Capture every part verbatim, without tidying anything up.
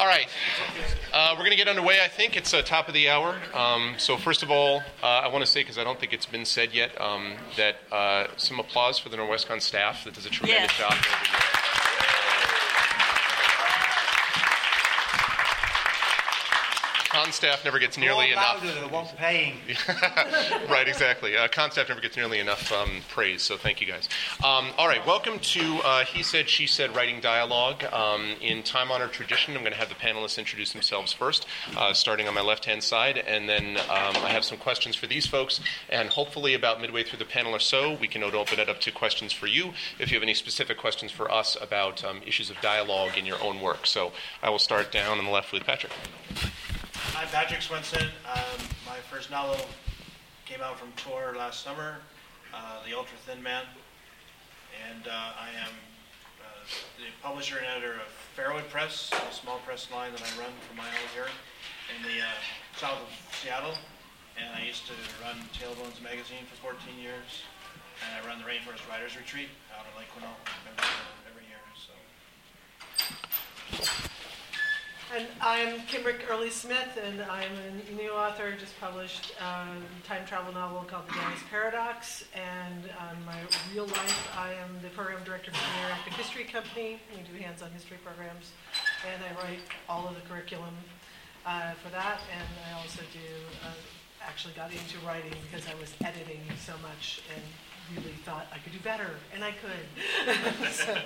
All right, uh, we're going to get underway, I think. It's uh, top of the hour. Um, so first of all, uh, I want to say, because I don't think it's been said yet, um, that uh, some applause for the Norwescon staff that does a tremendous yes. job every year. Con staff never gets nearly enough. Louder, won't paying. Right, exactly. Uh, Con staff never gets nearly enough um, praise, so thank you guys. Um, all right, welcome to uh, He Said, She Said Writing Dialogue. Um, in time-honored tradition, I'm going to have the panelists introduce themselves first, uh, starting on my left-hand side, and then um, I have some questions for these folks, and hopefully about midway through the panel or so, we can open it up to questions for you, if you have any specific questions for us about um, issues of dialogue in your own work. So I will start down on the left with Patrick. I'm Patrick Swenson. Um, my first novel came out from Tor last summer, uh, The Ultra Thin Man, and uh, I am uh, the publisher and editor of Fairwood Press, a small press line that I run for my own here in the uh, south of Seattle. And I used to run Tailbones magazine for fourteen years, and I run the Rainforest Writers Retreat out in Lake Quinault every, uh, every year. So. And I'm Kimrick Early Smith, and I'm a new author. Just published a time travel novel called The Janus Paradox. And on my real life, I am the program director for the Interactive History Company. We do hands-on history programs, and I write all of the curriculum uh, for that. And I also do. Uh, actually got into writing because I was editing so much and really thought I could do better, and I could. so.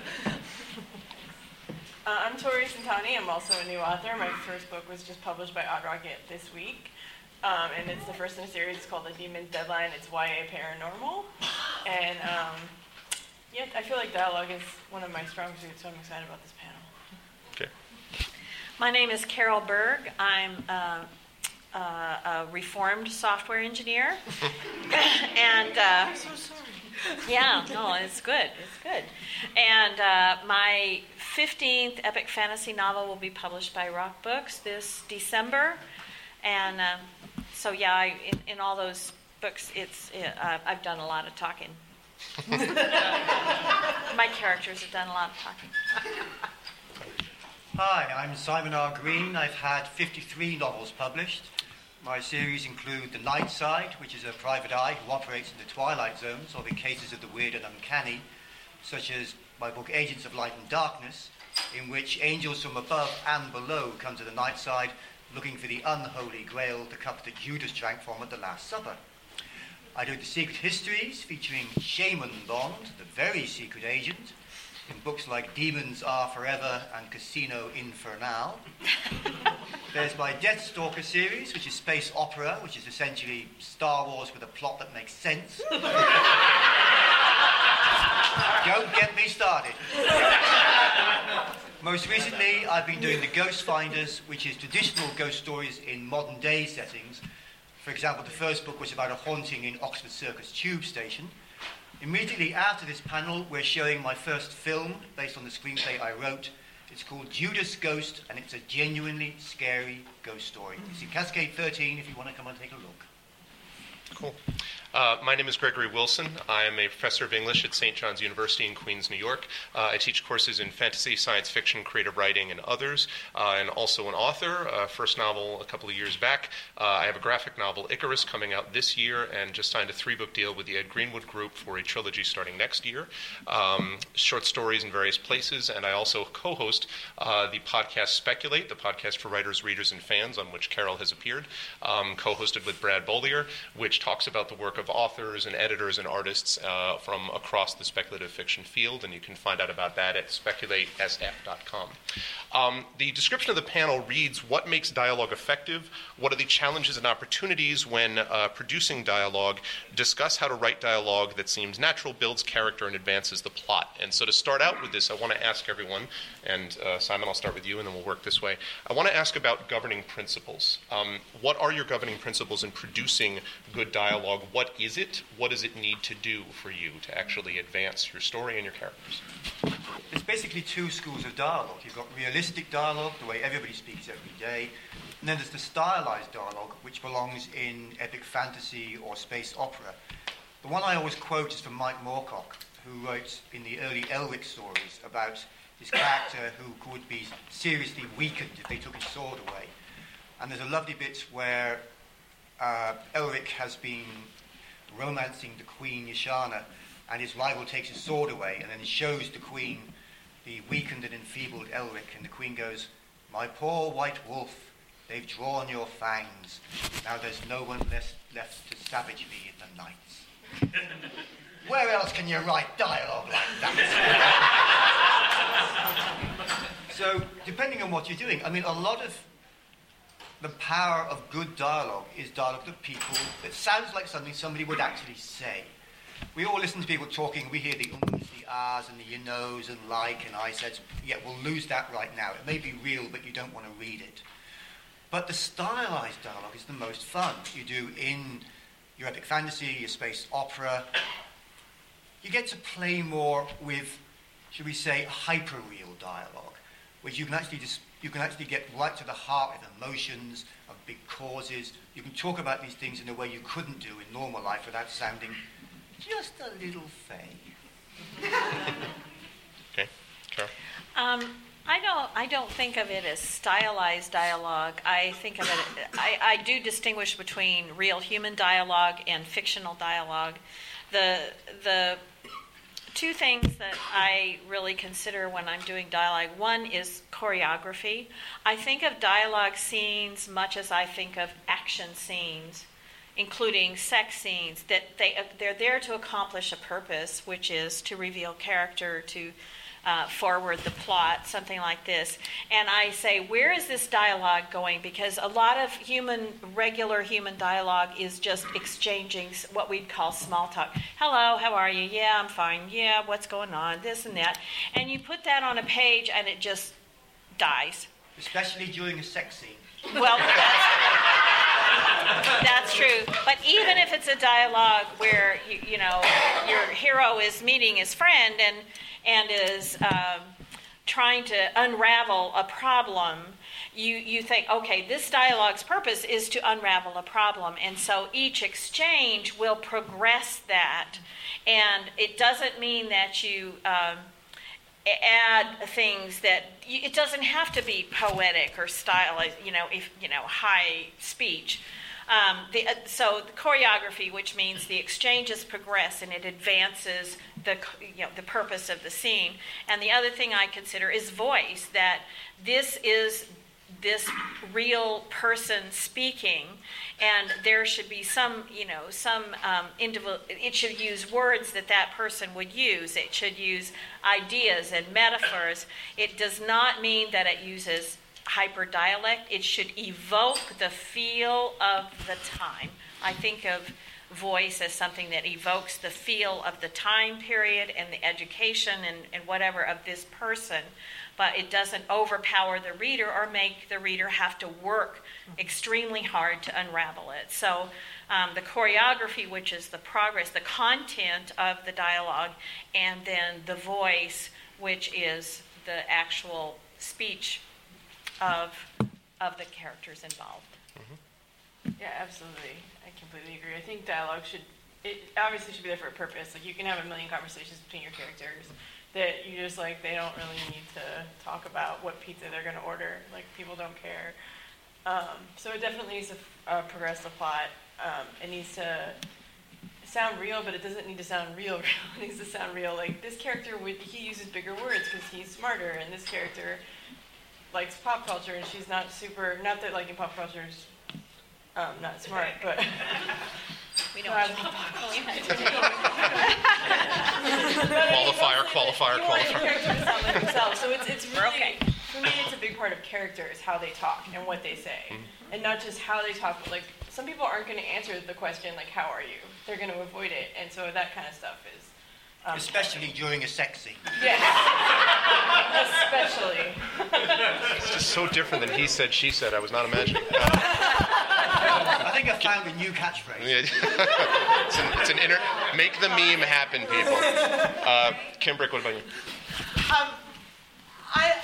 Uh, I'm Tori Santani. I'm also a new author. My first book was just published by Odd Rocket this week. Um, and it's the first in a series. It's called The Demon's Deadline. It's Y A Paranormal. And um, yeah, I feel like dialogue is one of my strong suits, so I'm excited about this panel. Okay. My name is Carol Berg. I'm uh, uh, a reformed software engineer. and uh, I'm so sorry. Yeah, no, it's good. It's good. And uh, my fifteenth epic fantasy novel will be published by Rock Books this December. And um, so, yeah, I, in, in all those books, it's it, uh, I've done a lot of talking. My characters have done a lot of talking. Hi, I'm Simon R. Green. I've had fifty-three novels published. My series include The Night Side, which is a private eye who operates in the twilight zone, solving cases of the weird and uncanny, such as my book Agents of Light and Darkness, in which angels from above and below come to the night side looking for the unholy grail, the cup that Judas drank from at the Last Supper. I do The Secret Histories, featuring Shaman Bond, the very secret agent, in books like Demons Are Forever and Casino Infernal. There's my Deathstalker series, which is space opera, which is essentially Star Wars with a plot that makes sense. Don't get me started. Most recently, I've been doing The Ghost Finders, which is traditional ghost stories in modern day settings. For example, the first book was about a haunting in Oxford Circus tube station. Immediately after this panel, we're showing my first film based on the screenplay I wrote. It's called Judas Ghost, and it's a genuinely scary ghost story. It's in Cascade thirteen if you want to come and take a look. Cool. Uh, my name is Gregory Wilson. I am a professor of English at Saint John's University in Queens, New York. Uh, I teach courses in fantasy, science fiction, creative writing, and others, uh, and also an author. Uh, first novel a couple of years back. Uh, I have a graphic novel, Icarus, coming out this year, and just signed a three-book deal with the Ed Greenwood Group for a trilogy starting next year. Um, short stories in various places, and I also co-host uh, the podcast Speculate, the podcast for writers, readers, and fans, on which Carol has appeared, um, co-hosted with Brad Bollier, which talks about the work of authors and editors and artists uh, from across the speculative fiction field, and you can find out about that at speculate s f dot com. Um, the description of the panel reads, what makes dialogue effective? What are the challenges and opportunities when uh, producing dialogue? Discuss how to write dialogue that seems natural, builds character, and advances the plot. And so to start out with this, I want to ask everyone, and uh, Simon, I'll start with you, and then we'll work this way. I want to ask about governing principles. Um, what are your governing principles in producing good dialogue? What is it? What does it need to do for you to actually advance your story and your characters? There's basically two schools of dialogue. You've got realistic dialogue, the way everybody speaks every day, and then there's the stylized dialogue, which belongs in epic fantasy or space opera. The one I always quote is from Mike Moorcock, who wrote in the early Elric stories about this character who could be seriously weakened if they took his sword away. And there's a lovely bit where uh, Elric has been romancing the Queen Yashana, and his rival takes his sword away, and then he shows the Queen the weakened and enfeebled Elric, and the Queen goes, "My poor white wolf, they've drawn your fangs. Now there's no one left, left to savage me in the nights." Where else can you write dialogue like that? So, depending on what you're doing, I mean, a lot of the power of good dialogue is dialogue that people, that sounds like something somebody would actually say. We all listen to people talking, we hear the ums, the ahs, and the you knows, and like, and I said, yeah, we'll lose that right now. It may be real, but you don't want to read it. But the stylized dialogue is the most fun. You do in your epic fantasy, your space opera. You get to play more with, should we say, hyper-real dialogue, which you can actually just, you can actually get right to the heart of emotions, of big causes. You can talk about these things in a way you couldn't do in normal life without sounding just a little fey. Okay, Carol? Um, I don't. I don't think of it as stylized dialogue. I think of it. I, I do distinguish between real human dialogue and fictional dialogue. The the two things that I really consider when I'm doing dialogue. One is choreography. I think of dialogue scenes much as I think of action scenes, including sex scenes. That they they're there to accomplish a purpose, which is to reveal character, to Uh, forward the plot, something like this. And I say, where is this dialogue going? Because a lot of human, regular human dialogue is just exchanging what we'd call small talk. Hello, how are you? Yeah, I'm fine. Yeah, what's going on? This and that. And you put that on a page and it just dies. Especially during a sex scene. Well, that's, that's true. But even if it's a dialogue where, you, you know, your hero is meeting his friend and and is um, trying to unravel a problem, you, you think, okay, this dialogue's purpose is to unravel a problem. And so each exchange will progress that. And it doesn't mean that you um, add things that, you, it doesn't have to be poetic or stylized, you know, if, you know, high speech. Um, the, uh, so the choreography, which means the exchanges progress and it advances the you know the purpose of the scene. And the other thing I consider is voice. That this is this real person speaking, and there should be some you know some um, individual. It should use words that that person would use. It should use ideas and metaphors. It does not mean that it uses hyperdialect. It should evoke the feel of the time. I think of voice as something that evokes the feel of the time period and the education and, and whatever of this person, but it doesn't overpower the reader or make the reader have to work extremely hard to unravel it. So um, the choreography, which is the progress, the content of the dialogue, and then the voice, which is the actual speech of of the characters involved. Mm-hmm. Yeah, absolutely. I completely agree. I think dialogue should, it obviously should be there for a purpose. Like, you can have a million conversations between your characters that you just, like, they don't really need to talk about what pizza they're going to order. Like, people don't care. Um, so it definitely needs to uh, progress the plot. Um, it needs to sound real, but it doesn't need to sound real real. It needs to sound real. Like, this character, would he uses bigger words because he's smarter, and this character likes pop culture, and she's not super, not that liking pop culture is um, not smart, but we don't uh, pop culture. Qualifier, qualifier, you want your qualifier. character to sound like themselves. So it's, it's really, Okay. for me, it's a big part of character is how they talk and what they say. Mm-hmm. And not just how they talk, but like, some people aren't going to answer the question, like, how are you? They're going to avoid it, and so that kind of stuff is Um, Especially during a sex scene. Yes. Especially. It's just so different than he said, she said. I was not imagining. Uh, I think I found a new catchphrase. yeah. it's an, it's an inner, make the meme happen, people. Uh, Kim Brick, what about you? Um, I I think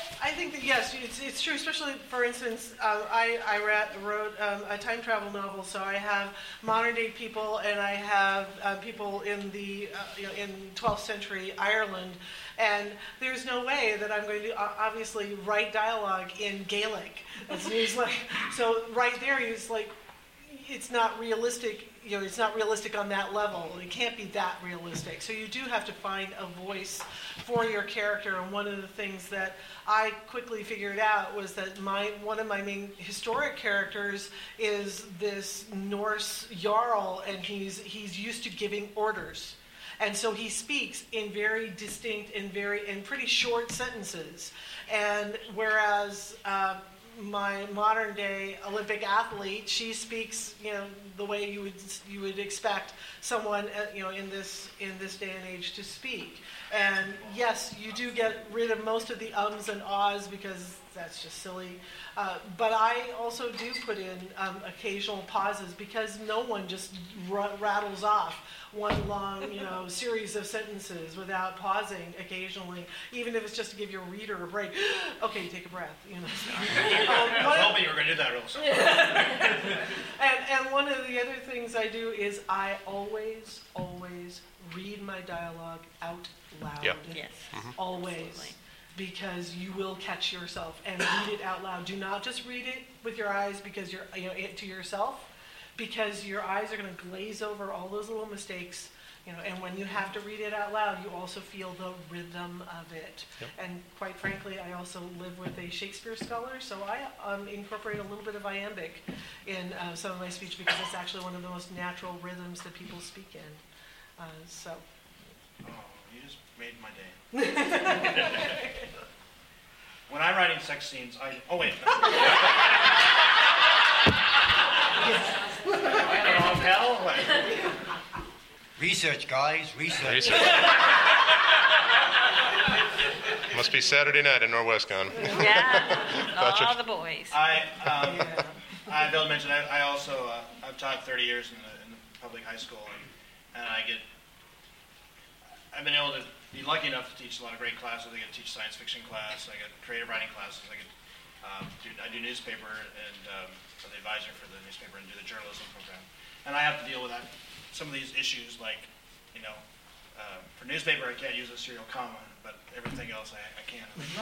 think that, yes, it's, it's true, especially, for instance, uh, I, I ra- wrote um, a time travel novel, so I have modern-day people, and I have uh, people in the, uh, you know, in twelfth century Ireland, and there's no way that I'm going to uh, obviously write dialogue in Gaelic. It's, it's like, so right there, it's like, it's not realistic, you know, it's not realistic on that level. It can't be that realistic. So you do have to find a voice for your character. And one of the things that I quickly figured out was that my one of my main historic characters is this Norse Jarl, and he's he's used to giving orders. And so he speaks in very distinct and very in pretty short sentences. And whereas uh, my modern day Olympic athlete, she speaks, you know, the way you would you would expect someone, uh, you know, in this in this day and age to speak. And yes, you do get rid of most of the ums and ahs because that's just silly. Uh, but I also do put in um, occasional pauses because no one just r- rattles off one long, you know, series of sentences without pausing occasionally, even if it's just to give your reader a break. Okay, take a breath. You know. um, I was hoping you were going to do that, Rose. and, and one of the other things I do is I always, always read my dialogue out loud. Yep. Yes. Mm-hmm. Always. Absolutely. Because you will catch yourself and read it out loud. Do not just read it with your eyes because you're, you know, it to yourself, because your eyes are going to glaze over all those little mistakes, you know. And when you have to read it out loud, you also feel the rhythm of it. Yep. And quite frankly, I also live with a Shakespeare scholar, so I um, incorporate a little bit of iambic in uh, some of my speech because it's actually one of the most natural rhythms that people speak in. Uh, so. Oh, you just made my day. When I'm writing sex scenes, I... Oh, wait. I don't know, hell? What? Research, guys, research. Research. Must be Saturday night in Norwestcon. Yeah, Gotcha. all the boys. I, um, I, Bill mentioned, I, I also, uh, I've taught thirty years in the, in the public high school, and, and I get, I've been able to be lucky enough to teach a lot of great classes. I get to teach science fiction class, I get creative writing classes, I get, um, do, I do newspaper and um, I'm the advisor for the newspaper and do the journalism program. And I have to deal with that, some of these issues like, you know, uh, for newspaper I can't use a serial comma, but everything else I, I can.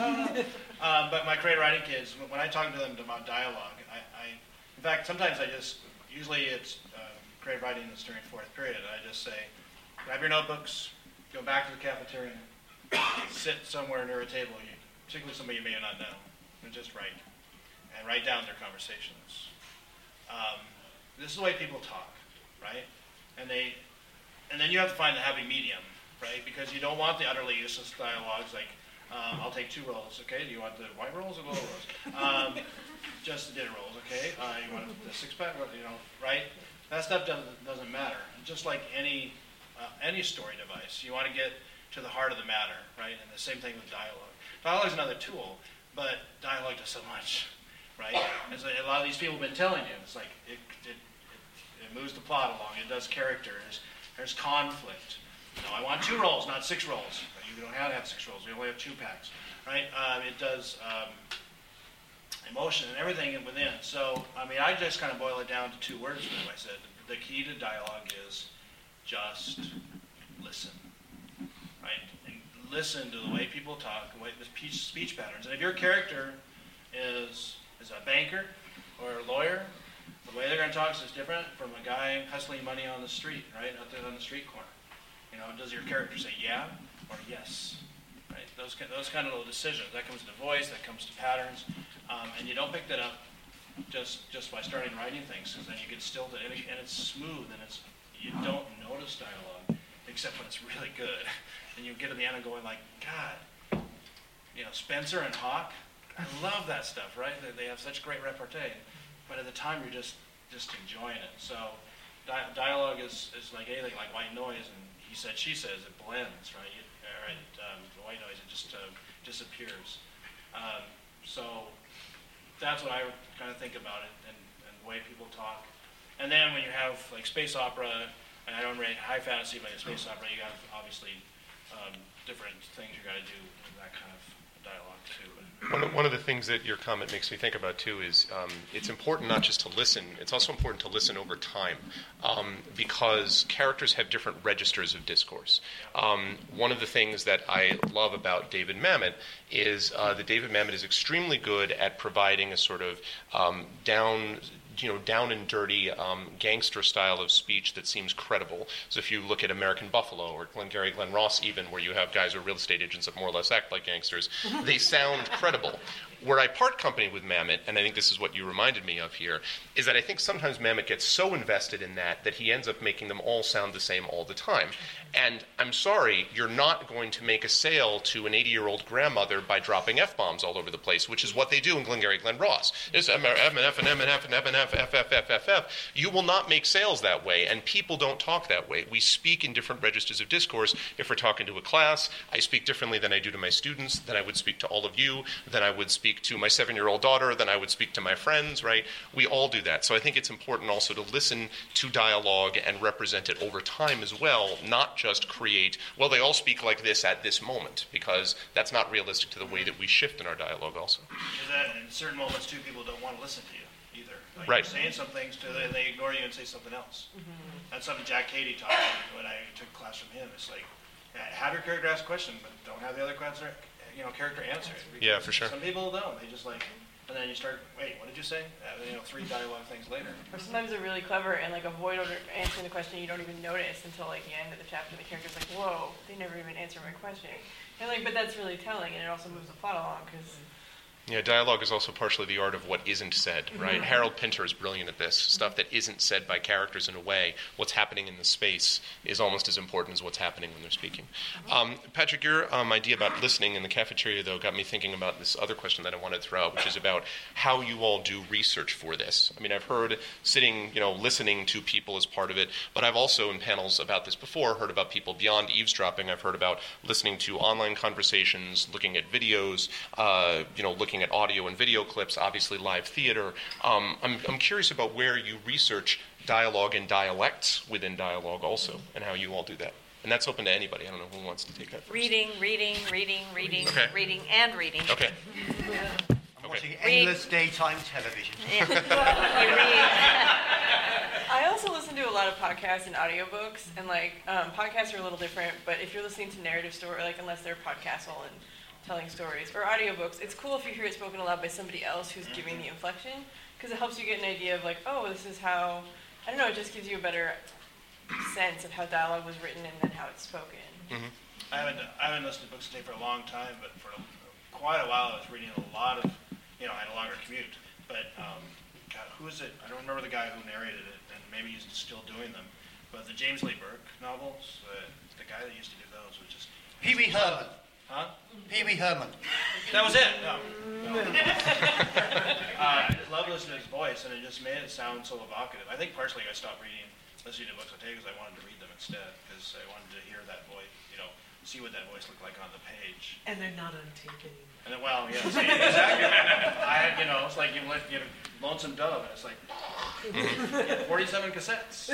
um, but my creative writing kids, when I talk to them about dialogue, I, I in fact, sometimes I just, usually it's uh, creative writing is during fourth period, and I just say, grab your notebooks, go back to the cafeteria, sit somewhere near a table, you, particularly somebody you may not know, and just write, and write down their conversations. Um, this is the way people talk, right? And they, and then you have to find the happy medium, right? Because you don't want the utterly useless dialogues like, um, I'll take two rolls, okay? Do you want the white rolls or the little rolls? Um, just the dinner rolls, okay? Uh, you want the six pack, you know, right? That stuff doesn't doesn't matter. Just like any uh, any story device, you want to get to the heart of the matter, right? And the same thing with dialogue. Dialogue is another tool, but dialogue does so much, right? As a lot of these people have been telling you, it's like it it, it, it moves the plot along. It does character. There's, there's conflict. You know, I want two rolls, not six rolls. You don't have to have six rolls. We only have two packs, right? Um, it does um, emotion and everything within. So, I mean, I just kind of boil it down to two words. As I said, the key to dialogue is just listen, right? And listen to the way people talk, the way the speech, speech patterns. And if your character is is a banker or a lawyer, the way they're going to talk is different from a guy hustling money on the street, right, out there on the street corner. You know, does your character say yeah or yes? Right? Those those kind of little decisions. That comes to voice. That comes to patterns, um, and you don't pick that up just just by starting writing things, because then you get stilted, and, it, and it's smooth, and it's you don't notice dialogue except when it's really good, and you get to the end and going like, God, you know, Spencer and Hawke. I love that stuff, right? They, they have such great repartee, but at the time you're just just enjoying it. So di- dialogue is, is like anything, like white noise, and he said, she says, it blends, right? You, right um, the white noise, it just uh, disappears. Um, so that's what I kind of think about it, and, and the way people talk. And then when you have like space opera, and I don't rate high fantasy, but in space opera, you have obviously um, different things you got to do in that kind of dialogue too. One of, one of the things that your comment makes me think about, too, is um, it's important not just to listen, it's also important to listen over time, um, because characters have different registers of discourse. Um, one of the things that I love about David Mamet is uh, that David Mamet is extremely good at providing a sort of um, down... you know, down and dirty um, gangster style of speech that seems credible. So if you look at American Buffalo or Glengarry Glen Ross even, where you have guys who are real estate agents that more or less act like gangsters, they sound credible. Where I part company with Mamet, and I think this is what you reminded me of here, is that I think sometimes Mamet gets so invested in that that he ends up making them all sound the same all the time. And I'm sorry, you're not going to make a sale to an eighty-year-old grandmother by dropping F-bombs all over the place, which is what they do in Glengarry Glen Ross. It's M and F and M and F and F and F, F, F, F, F, F. You will not make sales that way, and people don't talk that way. We speak in different registers of discourse. If we're talking to a class, I speak differently than I do to my students, than I would speak to all of you, than I would speak to my seven-year-old daughter, than I would speak to my friends, right? We all do that. So I think it's important also to listen to dialogue and represent it over time as well, not just create, well, they all speak like this at this moment, because that's not realistic to the way that we shift in our dialogue also. Is that in certain moments, too, people don't want to listen to you either. Like Right. You're saying some things to them, and they ignore you and say something else. Mm-hmm. That's something Jack Cady taught me when I took a class from him. It's like, have your character ask a question, but don't have the other character, you know, character answer it. Yeah, for sure. Some people don't. They just like, and then you start, wait, what did you say? Uh, you know, three dialogue things later. Or sometimes they're really clever and like avoid order- answering the question you don't even notice until like the end of the chapter. The character's like, whoa, they never even answered my question. And like, but that's really telling, and it also moves the plot along because. Yeah, dialogue is also partially the art of what isn't said, right? Mm-hmm. Harold Pinter is brilliant at this. Mm-hmm. Stuff that isn't said by characters in a way. What's happening in the space is almost as important as what's happening when they're speaking. Mm-hmm. Um, Patrick, your um, idea about listening in the cafeteria, though, got me thinking about this other question that I wanted to throw out, which is about how you all do research for this. I mean, I've heard sitting, you know, listening to people as part of it, but I've also, in panels about this before, heard about people beyond eavesdropping. I've heard about listening to online conversations, looking at videos, uh, you know, looking at audio and video clips, obviously live theater. Um, I'm, I'm curious about where you research dialogue and dialects within dialogue also, and how you all do that. And that's open to anybody. I don't know who wants to take that first. Reading, reading, reading, reading, okay. reading, and reading. Okay. I'm watching endless daytime television. Yeah. You read. I also listen to a lot of podcasts and audiobooks, and like um, podcasts are a little different, but if you're listening to narrative story, like unless they're podcastal and telling stories, or audiobooks, it's cool if you hear it spoken aloud by somebody else who's giving the inflection, because it helps you get an idea of like, oh, this is how, I don't know, it just gives you a better sense of how dialogue was written and then how it's spoken. Mm-hmm. I haven't I haven't listened to books today for a long time, but for quite a while I was reading a lot of, you know, I had a longer commute. But um, God, who is it? I don't remember the guy who narrated it, and maybe he's still doing them. But the James Lee Burke novels, uh, the guy that used to do those was just Pee Wee Herman. Huh? Pee Wee Herman. That was it. No. no. uh, I just love listening to his voice, and it just made it sound so evocative. I think partially I stopped reading, listening to books on tape because I wanted to read them instead, because I wanted to hear that voice, you know, see what that voice looked like on the page. And they're not on tape anymore. And then, well, yeah, see, exactly. I had, you know, it's like you let you Lonesome Dove, and it's like yeah, forty-seven cassettes.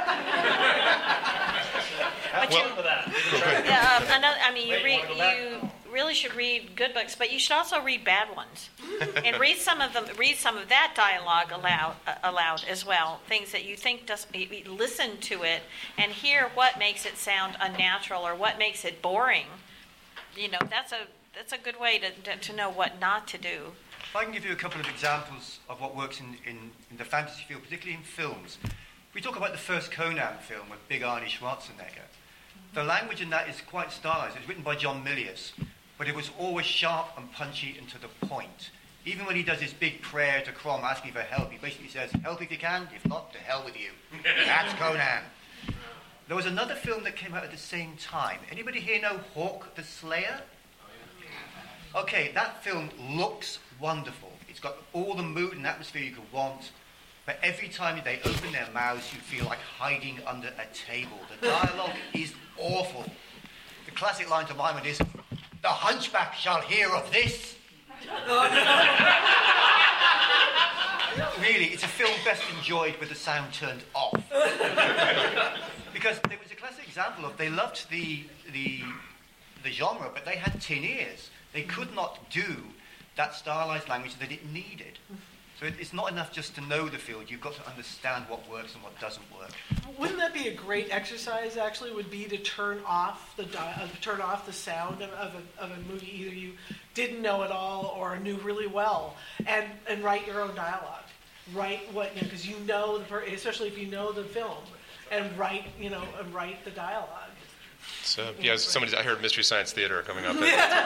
Have But fun with that. Yeah, um, another, I mean, you Wait, read, wanna go back? you really should read good books, but you should also read bad ones, and read some of them. Read some of that dialogue aloud, uh, aloud as well. Things that you think doesn't. You, you listen to it and hear what makes it sound unnatural or what makes it boring. You know, that's a that's a good way to to, to know what not to do. If I can give you a couple of examples of what works in, in, in the fantasy field, particularly in films. We talk about the first Conan film with Big Arnie Schwarzenegger. The language in that is quite stylized. It was written by John Milius, but it was always sharp and punchy and to the point. Even when he does his big prayer to Crom asking for help, he basically says, help if you can, if not, to hell with you. That's Conan. There was another film that came out at the same time. Anybody here know Hawk the Slayer? Okay, that film looks wonderful. It's got all the mood and atmosphere you could want, but every time they open their mouths, you feel like hiding under a table. The dialogue is awful. The classic line to my mind is, the hunchback shall hear of this. Really, it's a film best enjoyed with the sound turned off. Because there was a classic example of, they loved the, the, the genre, but they had tin ears. They could not do that stylized language that it needed. So it, it's not enough just to know the field. You've got to understand what works and what doesn't work. Wouldn't that be a great exercise? Actually, would be to turn off the di- uh, turn off the sound of, of, a, of a movie either you didn't know at all or knew really well, and and write your own dialogue. Write what you know, because you know the per- especially if you know the film, and write you know and write the dialogue. So yeah, somebody I heard Mystery Science Theater coming up.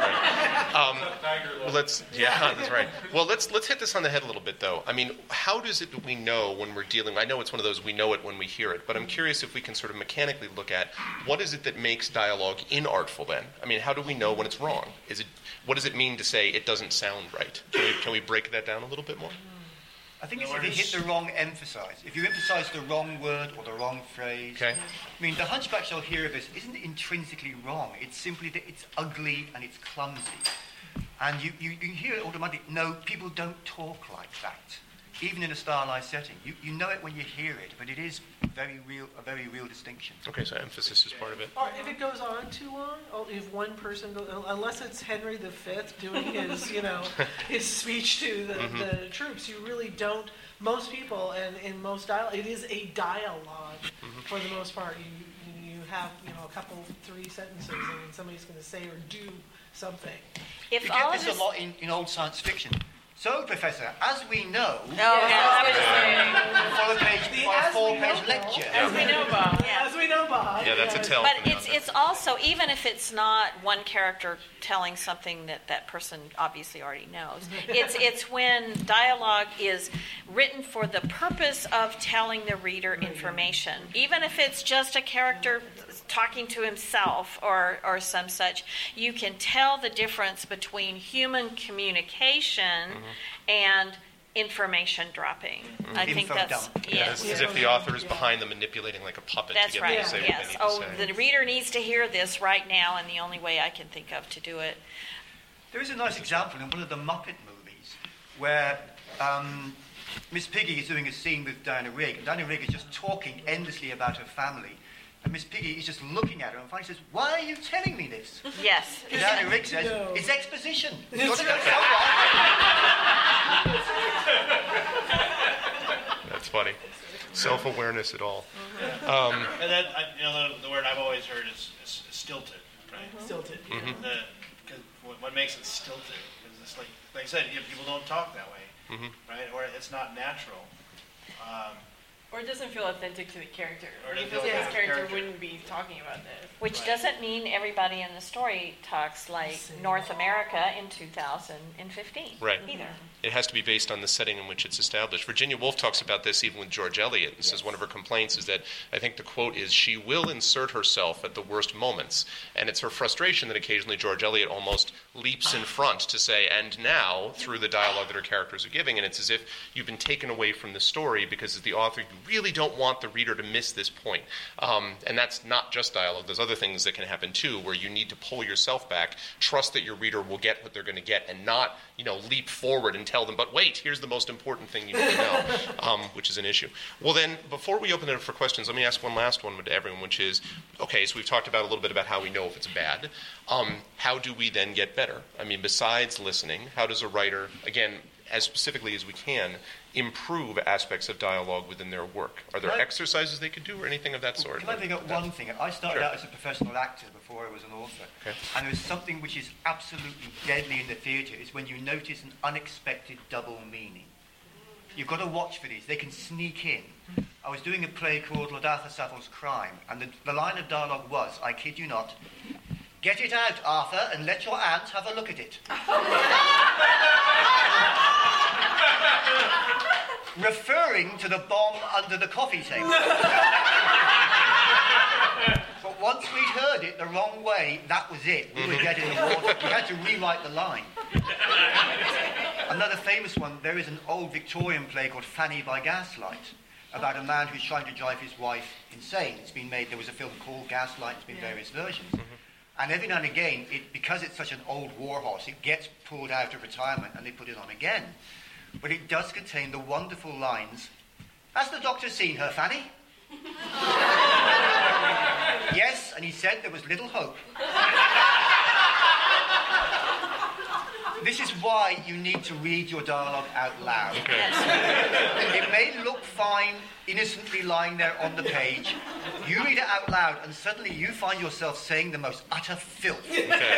um, well, let's yeah, that's right. Well, let's let's hit this on the head a little bit, though. I mean, how does it we know when we're dealing? I know it's one of those we know it when we hear it, but I'm curious if we can sort of mechanically look at what is it that makes dialogue inartful. Then, I mean, how do we know when it's wrong? Is it what does it mean to say it doesn't sound right? Can we, can we break that down a little bit more? I think it's if you hit the wrong emphasis. If you emphasize the wrong word or the wrong phrase. Okay. I mean, the Hunchback Shall Hear This isn't intrinsically wrong. It's simply that it's ugly and it's clumsy. And you, you, you hear it automatically. No, people don't talk like that, even in a stylized setting. You, you know it when you hear it, but it is very real, a very real distinction. Okay, so emphasis is part of it. Or if it goes on too long, or if one person goes, unless it's Henry the Fifth doing his, you know, his speech to the, mm-hmm. the troops, you really don't. Most people, and in most dialogue, it is a dialogue mm-hmm. for the most part. You you have you know a couple, three sentences, and somebody's going to say or do something. If you all get this this... a lot in, in old science fiction. So, Professor, as we know, oh, yeah, for a page, for a four-page lecture. As we know, Bob. Yeah. As we know, Bob. Yeah, that's a tell. But it's it's also, even if it's not one character telling something that that person obviously already knows, it's it's when dialogue is written for the purpose of telling the reader information. Even if it's just a character talking to himself or or some such, you can tell the difference between human communication mm-hmm. and information dropping. Mm-hmm. I think Info that's dump. yes. Yeah, as, as if the author is behind them manipulating like a puppet That's to get right. them to say yes. what they need Oh, to say. the reader needs to hear this right now, and the only way I can think of to do it. There is a nice example in one of the Muppet movies where um, Miss Piggy is doing a scene with Diana Rigg. And Diana Rigg is just talking endlessly about her family. And Miss Piggy is just looking at her and finally says, "Why are you telling me this?" Yes. And Diana Rigg says, No. "It's exposition. You've got to go somewhere." That's funny. Self-awareness at all. Mm-hmm. Um, And then, I, you know, the, the word I've always heard is, is, is stilted, right? Mm-hmm. Stilted. Mhm. The, cause what, what makes it stilted is it's like, like I said, you know, people don't talk that way, mhm. right? Or it's not natural. Um, Or it doesn't feel authentic to the character. Or it He doesn't feels feel like his authentic to the character character. wouldn't be talking about this. Which Right. doesn't mean everybody in the story talks like North America in two thousand fifteen. Right. Either. It has to be based on the setting in which it's established. Virginia Woolf talks about this even with George Eliot, and says one of her complaints is that, I think the quote is, she will insert herself at the worst moments. And it's her frustration that occasionally George Eliot almost leaps in front to say, and now, through the dialogue that her characters are giving, and it's as if you've been taken away from the story because as the author, you really don't want the reader to miss this point. Um, and that's not just dialogue. There's other things that can happen too, where you need to pull yourself back, trust that your reader will get what they're going to get, and not, you know, leap forward and tell them, but wait, here's the most important thing you need to know, um, which is an issue. Well then, before we open it up for questions, let me ask one last one to everyone, which is, okay, so we've talked about a little bit about how we know if it's bad. Um, how do we then get better? I mean, besides listening, how does a writer, again, as specifically as we can, improve aspects of dialogue within their work? Are there Can I- exercises they could do or anything of that sort? Can I bring up one thing? I started Sure. out as a professional actor before I was an author. Okay. And there is something which is absolutely deadly in the theatre, is when you notice an unexpected double meaning. You've got to watch for these. They can sneak in. I was doing a play called Lord Arthur Savile's Crime, and the, the line of dialogue was, I kid you not, "Get it out, Arthur, and let your aunt have a look at it." Referring to the bomb under the coffee table. But once we'd heard it the wrong way, that was it. We were dead in the water. We had to rewrite the line. Another famous one, there is an old Victorian play called Fanny by Gaslight, about a man who's trying to drive his wife insane. It's been made, there was a film called Gaslight, there's been Yeah. various versions. And every now and again, it, because it's such an old warhorse, it gets pulled out of retirement and they put it on again. But it does contain the wonderful lines, "Has the doctor seen her, Fanny?" "Yes, and he said there was little hope." This is why you need to read your dialogue out loud. Okay. It may look fine, innocently lying there on the page. You read it out loud, and suddenly you find yourself saying the most utter filth. Okay.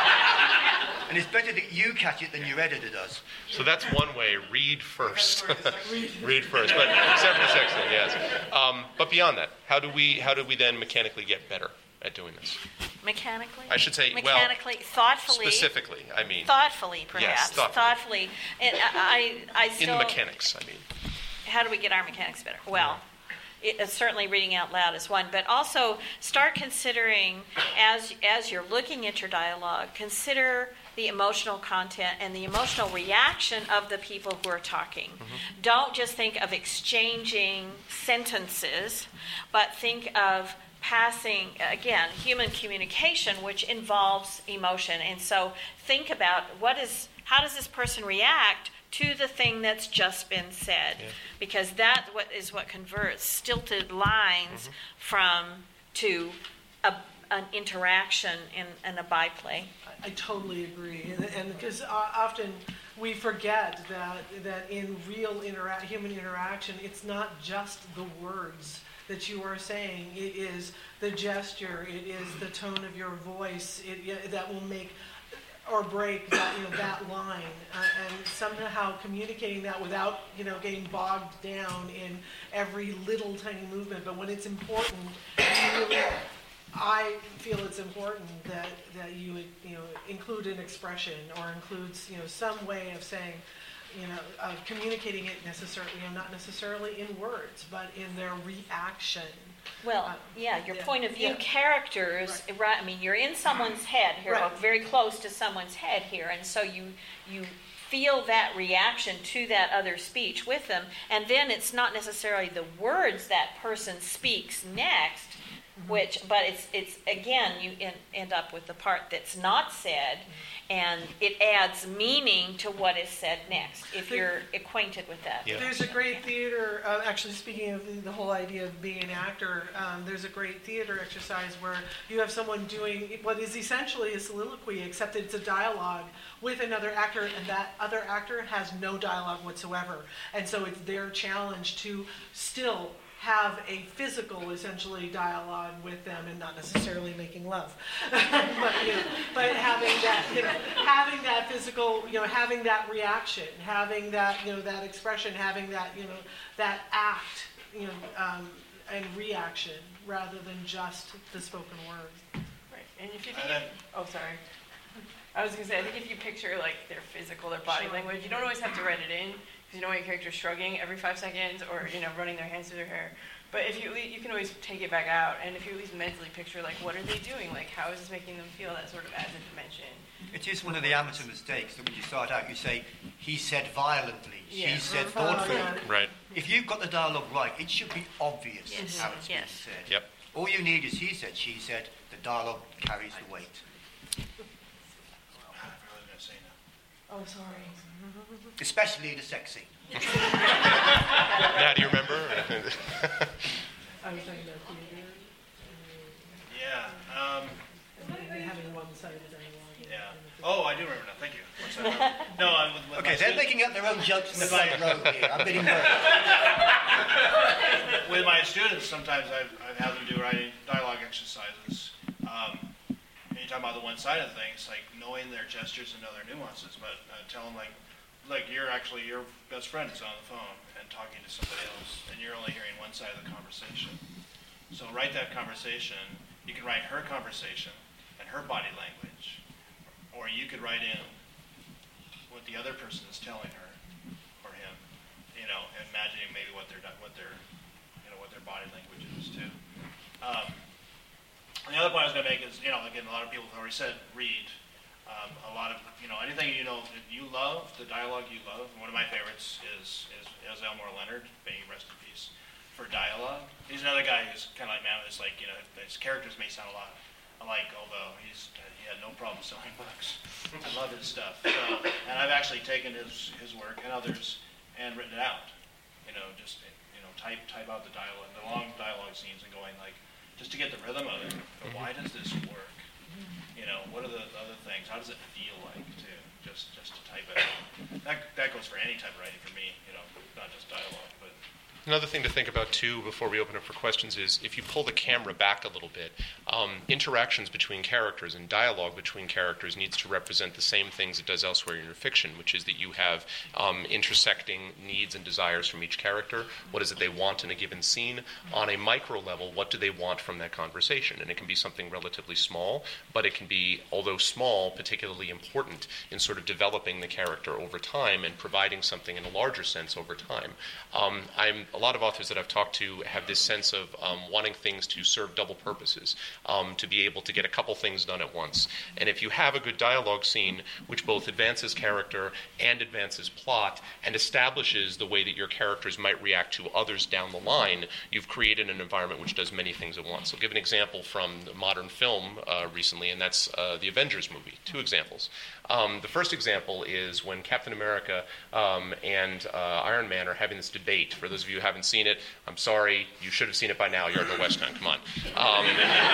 And it's better that you catch it than your editor does. So that's one way. Read first. Read first. But except for the sex thing, yes. Um, but beyond that, how do we how do we then mechanically get better at doing this? Mechanically? I should say, well, mechanically, thoughtfully. Specifically, I mean. Thoughtfully, perhaps. thoughtfully. thoughtfully. And I, I, I In still. the mechanics, I mean. How do we get our mechanics better? Well, it, uh, certainly reading out loud is one, but also start considering, as as you're looking at your dialogue, consider the emotional content and the emotional reaction of the people who are talking. Mm-hmm. Don't just think of exchanging sentences, but think of passing, again, human communication, which involves emotion. And so think about what is, how does this person react to the thing that's just been said? Yeah. Because that what is what converts stilted lines mm-hmm. from to a, an interaction in, in a byplay. I, I totally agree, and, and because uh, often we forget that that in real intera- human interaction, it's not just the words that you are saying. It is the gesture. It is the tone of your voice. It, it that will make or break that, you know, that line, uh, and somehow communicating that without, you know, getting bogged down in every little tiny movement. But when it's important, you really, I feel it's important that, that you would, you know, include an expression or includes, you know, some way of saying, you know, of communicating it necessarily, you know, not necessarily in words, but in their reaction. Well, uh, yeah, your yeah, point of view yeah. characters, right. right? I mean, you're in someone's head here, Right. or very close to someone's head here, and so you you feel that reaction to that other speech with them, and then it's not necessarily the words that person speaks next, mm-hmm. which, but it's it's again you in, end up with the part that's not said. Mm-hmm. And it adds meaning to what is said next, if you're acquainted with that. Yeah. There's a great theater, uh, actually speaking of the, the whole idea of being an actor, um, there's a great theater exercise where you have someone doing what is essentially a soliloquy, except it's a dialogue with another actor, and that other actor has no dialogue whatsoever. And so it's their challenge to still have a physical, essentially, dialogue with them, and not necessarily making love, but, you know, but having that, you know, having that physical, you know, having that reaction, having that, you know, that expression, having that, you know, that act, you know, um, and reaction, rather than just the spoken word. Right, and if you think, it, oh, sorry. I was gonna say, I think if you picture like their physical, their body Sure. language, you don't always have to write it in. You know when your character's shrugging every five seconds, or you know running their hands through their hair. But if you you can always take it back out, and if you at least mentally picture like what are they doing, like how is this making them feel, that sort of adds a dimension. It is one of the amateur mistakes that when you start out, you say, he said violently, Yeah. she said Oh, thoughtfully. yeah. Right. If you've got the dialogue right, it should be obvious Yes. how it's being Yes. said. Yep. All you need is he said, she said, the dialogue carries the weight. I really gonna say no. Oh, sorry. Especially in a sex scene. Now, do you remember? I was talking about theater, Yeah. Um, and having one-sided dialogue. yeah. Oh, I do remember now. Thank you. What's that? No, I'm with, with Okay, my they're students- making up their own jokes in the With my- front row here. I'm bidding work. with my students, sometimes I've, I've had them do writing dialogue exercises. Um, and you talk about the one-sided thing, it's like knowing their gestures and know their nuances, but uh, tell them like, like you're actually, your best friend is on the phone and talking to somebody else, and you're only hearing one side of the conversation. So write that conversation. You can write her conversation and her body language, or you could write in what the other person is telling her or him, you know, imagining maybe what their what their you know what their body language is too. Um, and the other point I was going to make is, you know, again, a lot of people have already said read. Um, a lot of, you know, anything you know that you love, the dialogue you love. One of my favorites is is, is Elmore Leonard, may he rest in peace, for dialogue. He's another guy who's kind of like, man, it's like, you know, his characters may sound a lot alike, although he's he had no problem selling books. I love his stuff. So, and I've actually taken his his work and others and written it out. You know, just you know, type type out the dialogue, the long dialogue scenes, and going like, just to get the rhythm of it. But why does this work? You know, what are the other things? How does it feel like, too? just just to type it. That that goes for any type of writing for me, you know, not just dialogue, but. Another thing to think about, too, before we open up for questions is if you pull the camera back a little bit, um, interactions between characters and dialogue between characters needs to represent the same things it does elsewhere in your fiction, which is that you have um, intersecting needs and desires from each character. What is it they want in a given scene? On a micro level, what do they want from that conversation? And it can be something relatively small, but it can be, although small, particularly important in sort of developing the character over time and providing something in a larger sense over time. Um, I'm A lot of authors that I've talked to have this sense of um, wanting things to serve double purposes, um, to be able to get a couple things done at once. And if you have a good dialogue scene which both advances character and advances plot and establishes the way that your characters might react to others down the line, you've created an environment which does many things at once. I'll give an example from the modern film uh, recently, and that's uh, the Avengers movie. Two examples. Um, the first example is when Captain America um, and uh, Iron Man are having this debate. For those of you who haven't seen it, I'm sorry, you should have seen it by now. You're in the West End, come on. Um,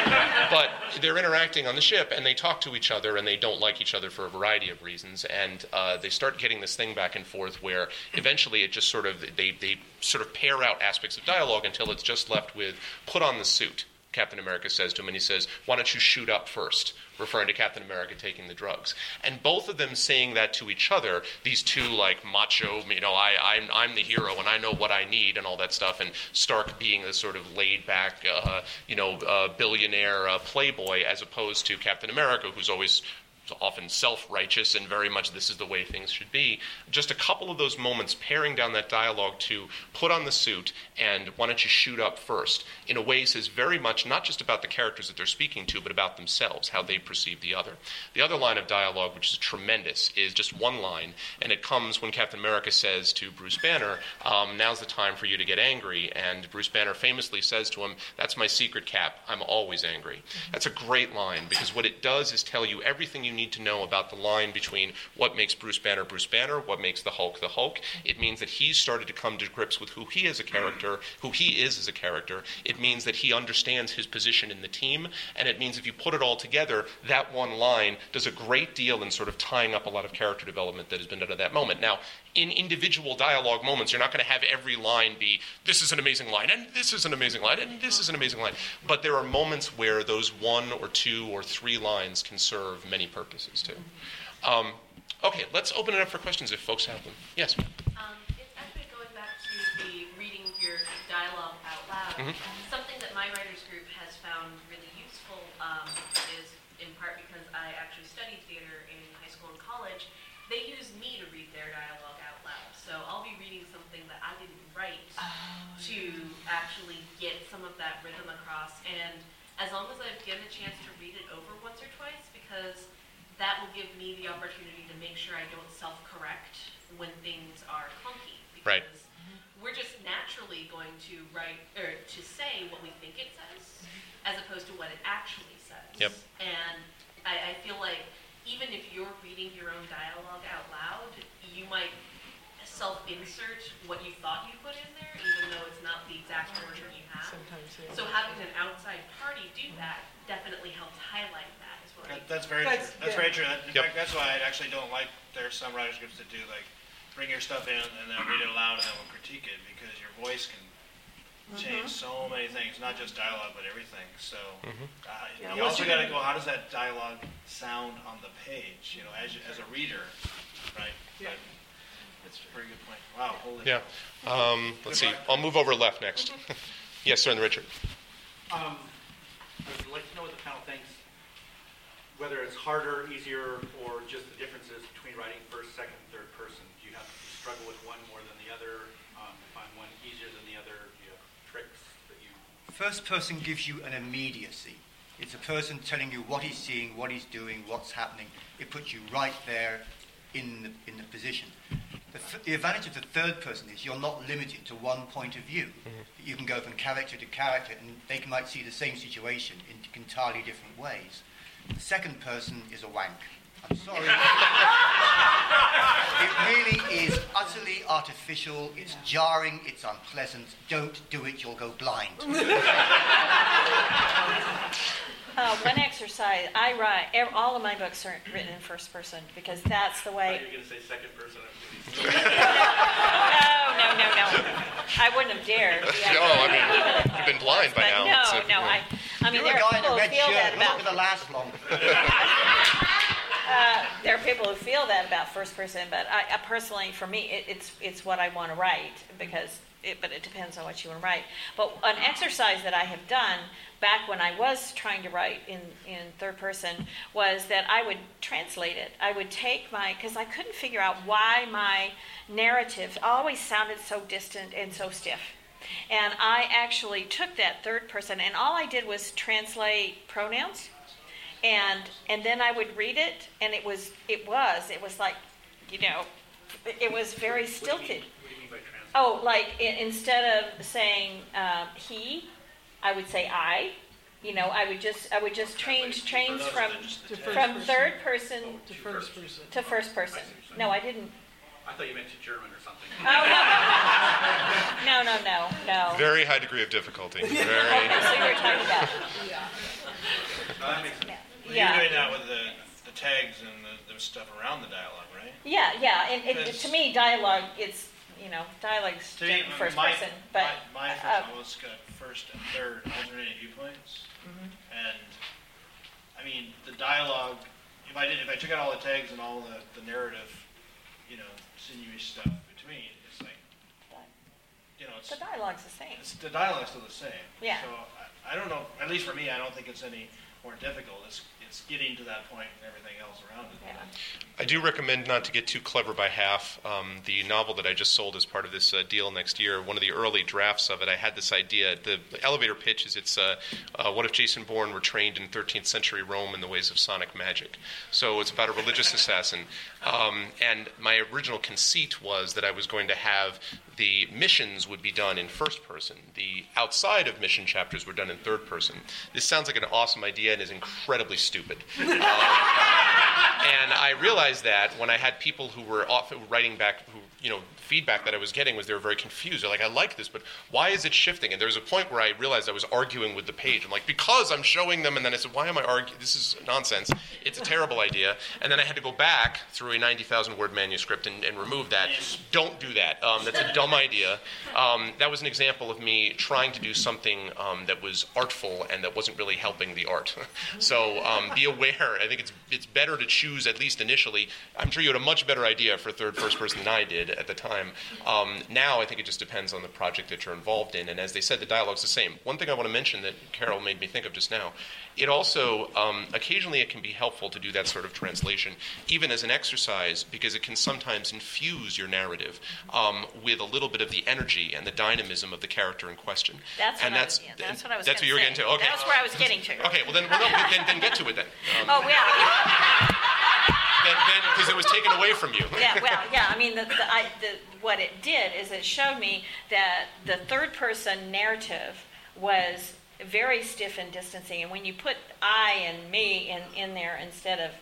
but they're interacting on the ship, and they talk to each other, and they don't like each other for a variety of reasons. And uh, they start getting this thing back and forth where eventually it just sort of, they, they sort of pair out aspects of dialogue until it's just left with, put on the suit. Captain America says to him, and he says, why don't you shoot up first, referring to Captain America taking the drugs. And both of them saying that to each other, these two like macho, you know, I, I'm, I'm the hero and I know what I need and all that stuff, and Stark being this sort of laid-back, uh, you know, uh, billionaire uh, playboy, as opposed to Captain America, who's always often self-righteous and very much this is the way things should be. Just a couple of those moments paring down that dialogue to put on the suit and why don't you shoot up first, in a way says very much not just about the characters that they're speaking to, but about themselves, how they perceive the other. The other line of dialogue, which is tremendous, is just one line, and it comes when Captain America says to Bruce Banner, um, now's the time for you to get angry, and Bruce Banner famously says to him, that's my secret, Cap, I'm always angry. That's a great line, because what it does is tell you everything you need to know about the line between what makes Bruce Banner Bruce Banner, what makes the Hulk the Hulk. It means that he's started to come to grips with who he is as a character, who he is as a character. It means that he understands his position in the team, and it means if you put it all together, that one line does a great deal in sort of tying up a lot of character development that has been done at that moment. Now, in individual dialogue moments, you're not going to have every line be, this is an amazing line, and this is an amazing line, and this is an amazing line. But there are moments where those one or two or three lines can serve many purposes, too. Um, okay, let's open it up for questions if folks have them. Yes? Um, it's actually going back to the reading your dialogue out loud. Mm-hmm. Something that my writers group has found really useful um, is in part because I actually studied theater in high school and college. They use me to read their dialogue out loud. So I'll be reading something that I didn't write oh, to yeah. actually get some of that rhythm across. And as long as I've given a chance to read it over once or twice, because that will give me the opportunity to make sure I don't self-correct when things are clunky. Because right. we're just naturally going to write, or to say what we think it says, as opposed to what it actually says. Yep. And I, I feel like even if you're reading your own dialogue out loud, you might self-insert what you thought you put in there, even though it's not the exact version you have. Sometimes, yeah. So having an outside party do that definitely helps highlight that. Is what That, I that's very That's- true. That's yeah. very true. In Yep. fact, that's why I actually don't like, there's some writers groups that do like, bring your stuff in and then read it aloud and then we'll critique it, because your voice can change so many things, not just dialogue, but everything. So Mm-hmm. uh, Yeah, you unless also you're got to gonna- go, how does that dialogue sound on the page, you know, as, you- as a reader, right? Yeah. But it's a very good point. Wow, holy Yeah. Um, let's see. I'll move over left next. Yes, sir, and Richard. Um, I would like to know what the panel thinks, whether it's harder, easier, or just the differences between writing first, second, third person. Do you have to struggle with one more than the other? Um, find one easier than the other? Do you have tricks that you... First person gives you an immediacy. It's a person telling you what he's seeing, what he's doing, what's happening. It puts you right there in the, in the position. The, th- the advantage of the third person is you're not limited to one point of view. Mm-hmm. You can go from character to character, and they can, might see the same situation in entirely different ways. The second person is a wank. I'm sorry. It really is utterly artificial. It's jarring. It's unpleasant. Don't do it. You'll go blind. Uh, one exercise, I write, ev- all of my books are written in first person because that's the I way. thought you were going to say second person. No, no, no, no. I wouldn't have dared. Yeah, No, I mean, even if you've been blind by but now. No, It's a- no, yeah. I, I mean, You're there a are guy in people a who red feel that shirt. We're not about going to last long. Uh, there are people who feel that about first person, but I, I personally, for me, it, it's it's what I want to write because. It, but it depends on what you want to write. But an exercise that I have done back when I was trying to write in, in third person was that I would translate it. I would take my, because I couldn't figure out why my narrative always sounded so distant and so stiff. And I actually took that third person and all I did was translate pronouns. And and then I would read it and it was, it was, it was like, you know, it was very stilted. What do you mean, what do you mean by translate? Oh, like I- instead of saying um, he, I would say I. You know, I would just I would just change change those from are just the To text. from person. third person To first person. to first person. No, I didn't. I thought you meant to German or something. Oh no, no, no, no, no. Very high degree of difficulty. Very. Okay, so you were talking about Oh, that makes sense. Well, yeah. You're doing that with the, the tags and the, the stuff around the dialogue, right? Yeah, yeah, and it, it, Because- to me, dialogue, it's, you know, dialogue's To me, first my, person, but, my, my first uh, novel's got first and third alternating viewpoints, Mhm. and I mean the dialogue. If I did, if I took out all the tags and all the, the narrative, you know, sinewy stuff between, it's like, you know, it's the dialogue's the same. it's the dialogue's still the same. Yeah. So I, I don't know. At least for me, I don't think it's any more difficult. It's it's getting to that point and everything else around it. Yeah. I do recommend not to get too clever by half. Um, the novel that I just sold as part of this uh, deal next year, one of the early drafts of it, I had this idea. The elevator pitch is it's, uh, uh, what if Jason Bourne were trained in thirteenth century Rome in the ways of sonic magic? So it's about a religious assassin. Um, and my original conceit was that I was going to have the missions would be done in first person. The outside of mission chapters were done in third person. This sounds like an awesome idea and is incredibly stupid. Um, and I realized that when I had people who were off, writing back, who, you know, feedback that I was getting was they were very confused. They're like, I like this, but why is it shifting? And there was a point where I realized I was arguing with the page. I'm like, because I'm showing them, and then I said, why am I arguing? This is nonsense. It's a terrible idea. And then I had to go back through a ninety thousand word manuscript and, and remove that. Don't do that. Um, that's a dumb idea. Um, that was an example of me trying to do something um, that was artful and that wasn't really helping the art. So um, be aware. I think it's it's better to choose, at least initially. I'm sure you had a much better idea for third first person than I did at the time. Um, now I think it just depends on the project that you're involved in. And as they said, the dialogue's the same. One thing I want to mention that Carol made me think of just now, it also, um, occasionally it can be helpful to do that sort of translation, even as an exercise, because it can sometimes infuse your narrative um, with a little bit of the energy and the dynamism of the character in question. That's and what that's, I was, yeah, that's what I was That's what gonna you were say. getting to? Okay. That's where I was getting to. Okay, well then, well, no, then, then get to it then. Um, Oh, yeah. Then, because it was taken away from you. Yeah, well, yeah, I mean, the, the, I, the, what it did is it showed me that the third person narrative was very stiff and distancing. And when you put I and me in, in there instead of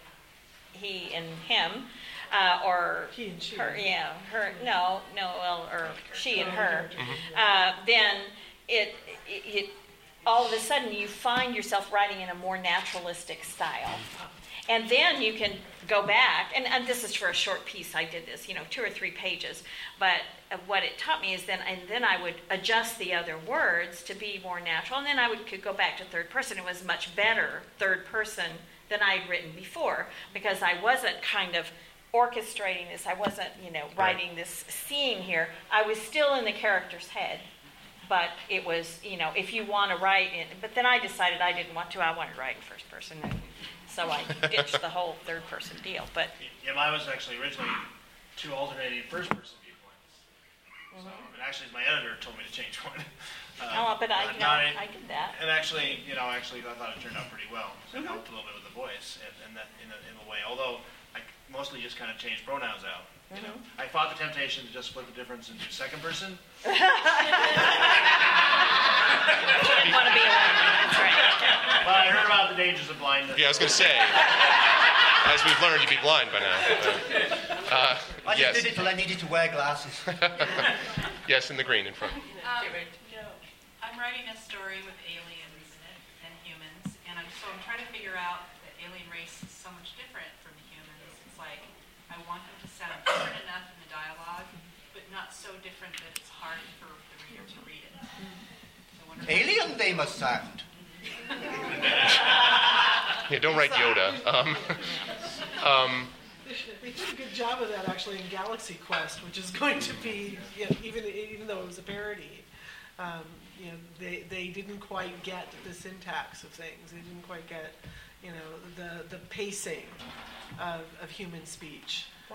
he and him, uh, or He and she. her, yeah, her, no, no, well, or she and her, uh, then it, it, it, all of a sudden you find yourself writing in a more naturalistic style. And then you can go back, and, and this is for a short piece, I did this, you know, two or three pages, but uh, what it taught me is then, and then I would adjust the other words to be more natural, and then I would could go back to third person. It was much better third person than I'd written before, because I wasn't kind of orchestrating this, I wasn't, you know, writing this scene here. I was still in the character's head, but it was, you know, if you want to write in, but then I decided I didn't want to, I wanted to write in first person, and so I ditched the whole third person deal. But Yeah, mine was actually originally two alternating first person viewpoints. So, but actually, my editor told me to change one. Um, oh, but I, you know, not I a- did that. And actually, you know, actually, I thought it turned out pretty well. So it helped a little bit with the voice, and, and that in a, in a way. Although I mostly just kind of changed pronouns out. You know, I fought the temptation to just split the difference into second person. Didn't want to be alone. That's right. But I heard about the dangers of blindness. Yeah, I was going to say, as we've learned, you'd be blind by now. Uh, I just yes. did it till I needed to wear glasses. Yes, in the green in front. Um, I'm writing a story with aliens and humans, and I'm So I'm trying to figure out that alien race is so much different from the humans. It's like I want them to sound different enough in the dialogue, but not so different that it's hard for the reader to read it. So I wonder if- Alien they must sound. Yeah, don't write Yoda. Um, um, They did a good job of that actually in Galaxy Quest, which is going to be, you know, even even though it was a parody, um, you know, they they didn't quite get the syntax of things. They didn't quite get, you know, the the pacing of, of human speech. Uh,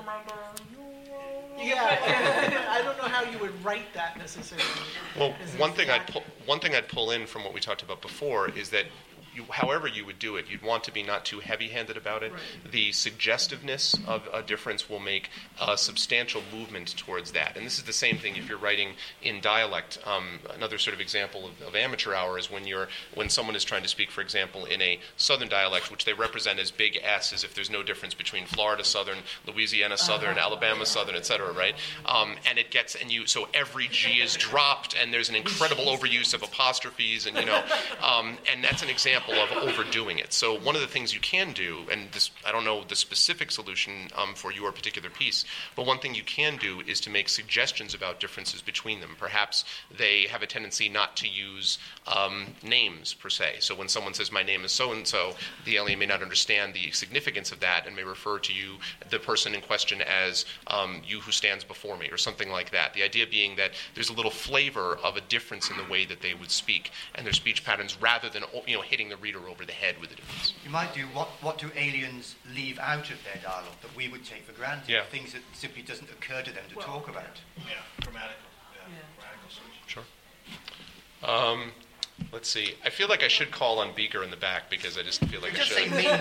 yeah, I don't know how you would write that necessarily. Well, As one an thing I'd act- pull, one thing I'd pull in from what we talked about before is that you, however you would do it, you'd want to be not too heavy-handed about it. Right. The suggestiveness of a difference will make a substantial movement towards that. And this is the same thing if you're writing in dialect. Um, another sort of example of, of amateur hour is when you're when someone is trying to speak, for example, in a Southern dialect, which they represent as big S, as if there's no difference between Florida Southern, Louisiana Southern, uh-huh. Alabama Southern, et cetera, right? Um, and it gets and you so every G is dropped, and there's an incredible overuse of apostrophes, and you know, um, and that's an example of overdoing it. So one of the things you can do, and this I don't know the specific solution um, for your particular piece, but one thing you can do is to make suggestions about differences between them. Perhaps they have a tendency not to use um, names per se. So when someone says, my name is so-and-so, the alien may not understand the significance of that and may refer to you, the person in question, as um, you who stands before me, or something like that. The idea being that there's a little flavor of a difference in the way that they would speak and their speech patterns, rather than you know hitting the reader over the head with the difference. You might do, what, what do aliens leave out of their dialogue that we would take for granted? Yeah. Things that simply doesn't occur to them to Well, talk about. Yeah, grammatical. Yeah, Yeah. grammatical switch. Sure. Um, let's see. I feel like I should call on Beaker in the back because I just feel like I Just say should. me, me.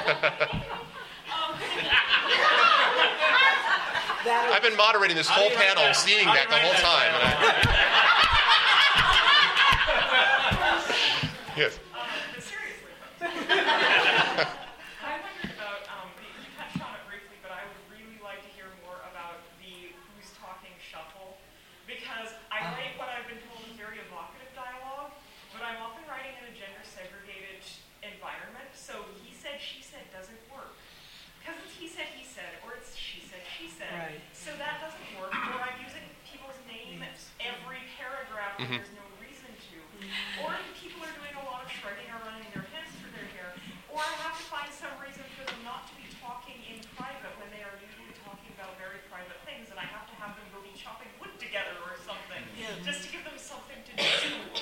That I've been moderating this How do whole you write panel, that? seeing How do that you the write whole that? time. And I... Yes. Um, but seriously, I wondered about, um, you touched on it briefly, but I would really like to hear more about the who's talking shuffle, because I write what I've been told is very evocative dialogue, but I'm often writing in a gender-segregated environment, so he said, she said doesn't work. Because it's he said, he said, or it's she said, she said. Right. So that doesn't work, or I'm using people's names every paragraph when Mhm. there's no reason to. Or if people are doing a lot of shrugging or running their hands through their hair, or I have to find some reason for them not to be talking in private when they are usually talking about very private things, and I have to have them go be chopping wood together or something, just to give them something to do.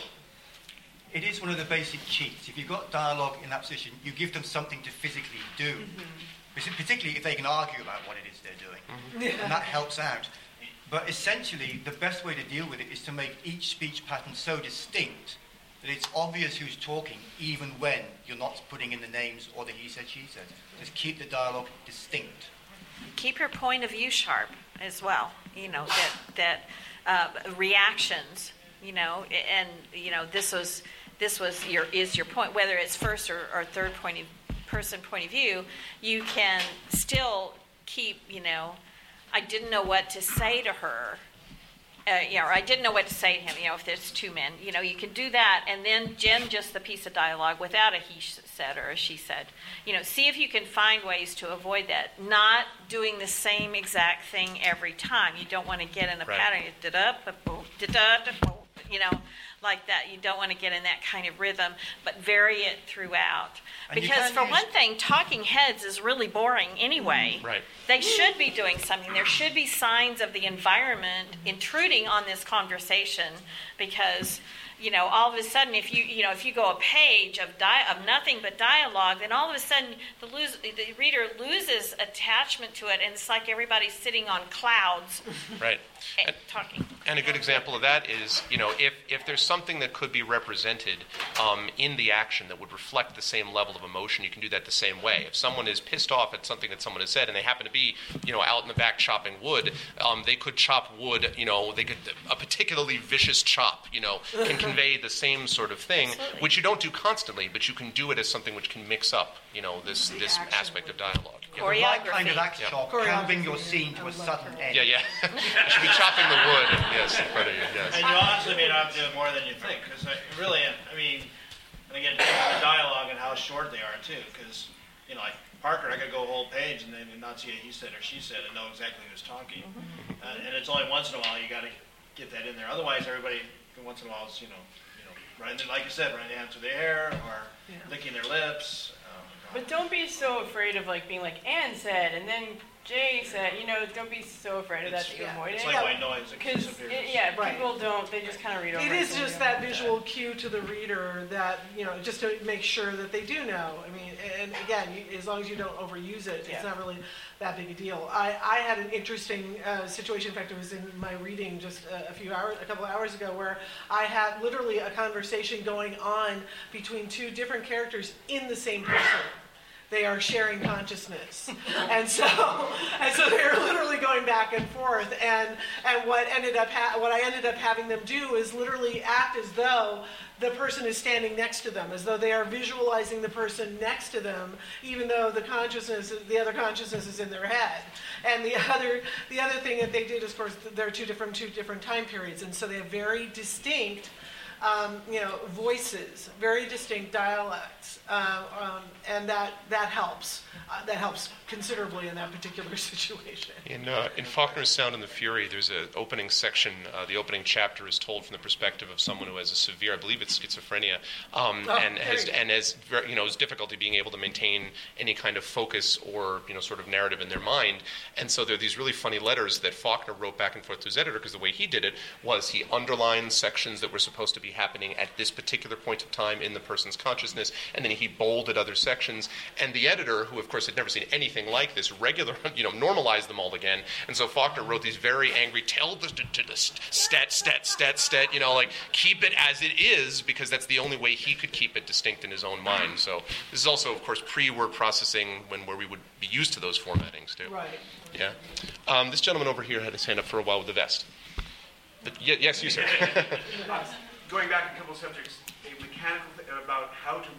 It is one of the basic cheats. If you've got dialogue in that position, you give them something to physically do. Particularly if they can argue about what it is they're doing. And that helps out. But essentially, the best way to deal with it is to make each speech pattern so distinct that it's obvious who's talking, even when you're not putting in the names or the he said, she said. Just keep the dialogue distinct. Keep your point of view sharp as well. You know, that that uh, reactions. You know, and you know this was this was your is your point. Whether it's first or, or third point of person point of view, you can still keep. You know, I didn't know what to say to her. Uh, you know, or I didn't know what to say to him, you know, if there's two men. You know, you can do that and then gen just the piece of dialogue without a he said or a she said. You know, see if you can find ways to avoid that. Not doing the same exact thing every time. You don't want to get in a Right. pattern. Da-da, ba-boom, da-da, da-boom, you know, like that. You don't want to get in that kind of rhythm, but vary it throughout. And you Because can for use- one thing, talking heads is really boring anyway. Right. They should be doing something. There should be signs of the environment intruding on this conversation, because, you know, all of a sudden, if you, you know, if you go a page of di- of nothing but dialogue, then all of a sudden the lose the reader loses attachment to it, and it's like everybody's sitting on clouds Right. and talking. And a good example of that is, you know, if, if there's something that could be represented um, in the action that would reflect the same level of emotion, you can do that the same way. If someone is pissed off at something that someone has said and they happen to be, you know, out in the back chopping wood, um, they could chop wood, you know, they could, a particularly vicious chop, you know, can convey the same sort of thing, Absolutely. which you don't do constantly, but you can do it as something which can mix up, you know, this, this action aspect of dialogue. Yeah. The right kind of Choreography. act Yeah. shot can bring your scene to a sudden end. Yeah, yeah. You should be chopping the wood, yes, in front of you, yes. And you honestly may not do it more than you think, because really, I mean, And again, depending on the dialogue and how short they are too, because, you know, like Parker, I could go a whole page and then not see a he said or she said and know exactly who's talking. Mm-hmm. Uh, and it's only once in a while you got to get that in there. Otherwise, everybody once in a while is, you know, you know, right, like you said, running down through their hair or yeah. licking their lips. Um, but don't be so afraid of like being like Anne said and then Jay said, you know, don't be so afraid of that that you yeah, avoid it. It's like white noise. Because, yeah, right. people don't, they just kind of read over it. It is just that visual that. cue to the reader that, you know, just to make sure that they do know. I mean, and again, you, as long as you don't overuse it, yeah. it's not really that big a deal. I, I had an interesting uh, situation, in fact, it was in my reading just a, a few hours, a couple of hours ago, where I had literally a conversation going on between two different characters in the same person. They are sharing consciousness, and so and so they're literally going back and forth. And and what ended up ha- what I ended up having them do is literally act as though the person is standing next to them, as though they are visualizing the person next to them, even though the consciousness, the other consciousness, is in their head. And the other the other thing that they did is, of course, there are two different two different time periods, and so they have very distinct. Um, you know, voices, very distinct dialects, uh, um, and that that helps. Uh, that helps considerably in that particular situation. In uh, in Faulkner's Sound and the Fury, there's an opening section. Uh, the opening chapter is told from the perspective of someone who has a severe, I believe it's schizophrenia, um, oh, and has and has you know has difficulty being able to maintain any kind of focus or you know sort of narrative in their mind. And so there are these really funny letters that Faulkner wrote back and forth to his editor, because the way he did it was he underlined sections that were supposed to be happening at this particular point of time in the person's consciousness, and then he bolded other sections. And the editor, who of course had never seen anything like this, regular, you know, normalized them all again. And so Faulkner wrote these very angry, tell the to, to the stat, stat, stat, stat, you know, like keep it as it is, because that's the only way he could keep it distinct in his own mind. So this is also, of course, pre-word processing, when where we would be used to those formattings too. Right. Yeah. Um, this gentleman over here had his hand up for a while with the vest. The, y- yes, you, sir. Going back a couple subjects, a mechanical thing about how to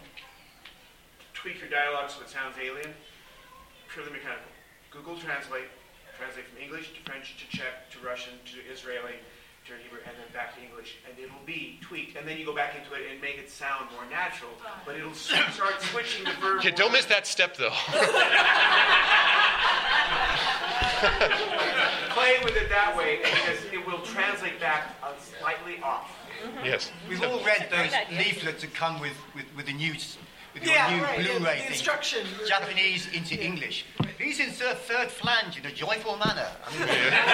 tweak your dialogue so it sounds alien, purely mechanical. Google Translate, translate from English to French to Czech to Russian to Israeli to Hebrew, and then back to English, and it'll be tweaked. And then you go back into it and make it sound more natural, but it'll start switching the verb. Okay, don't miss that step, though. Play with it that way, because it will translate back uh, slightly off. Mm-hmm. Yes. We've all read those leaflets that come with, with, with the news. With your yeah, new right. Blu-ray the, the thing. instruction. Japanese into yeah. English. Please insert third flange in a joyful manner. I mean,